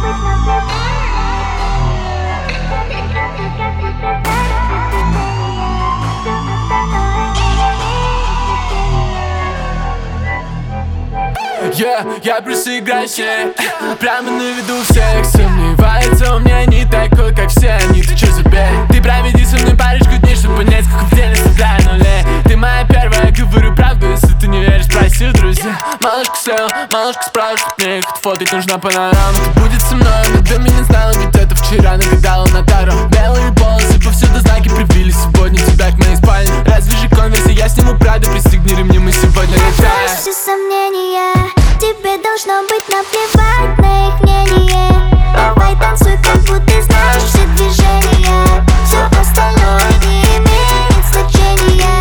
Я просто играю себе прямо на виду всех. Сомневается у меня не такой, как все они. Ты чё забей? Ты проведи со мной парочку дней, чтобы понять, как в деле составляю нулей. Ты моя первая, говорю правду, если ты не веришь, спроси у друзей. Малышка слева, малышка справа, чтоб мне их отфотать нужна панорама. Кто будет со мной, но ты меня знала, ведь это вчера нагадала на таро. Белые полосы, повсюду знаки привили, сегодня тебя к моей спальне. Разве же конверсе, я сниму Прада, пристегни ремни, мы сегодня летаем. Все сомнения, тебе должно быть наплевать на их мнение. Давай танцуй, как будто знаешь все движения. Все остальное не имеет значения.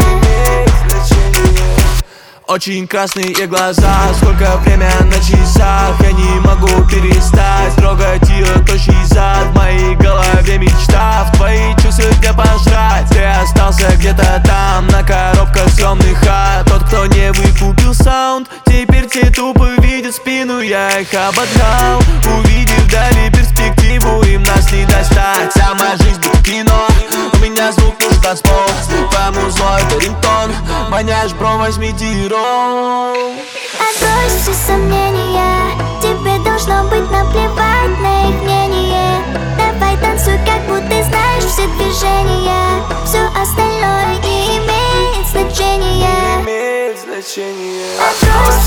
Очень красные глаза, сколько время на часах. Я не могу перестать трогать ее тощий зад. В моей голове мечта, в твои чувства где пожрать. Ты остался где-то там, на коробках съемных хат. Тот, кто не выкупил саунд, теперь те тупо видят спину. Я их обогнал, увидев вдали перспективу, им нас не достать. Вся моя жизнь будет кино, у меня звук нужен танцпол. По-моему злой это рингтон, маняш, бро, возьмите ролл. Отбрось все сомнения, тебе должно быть наплевать на их мнение. Давай танцуй, как будто знаешь все движения. Все остальное не имеет значения. Имеет значение. Отбрось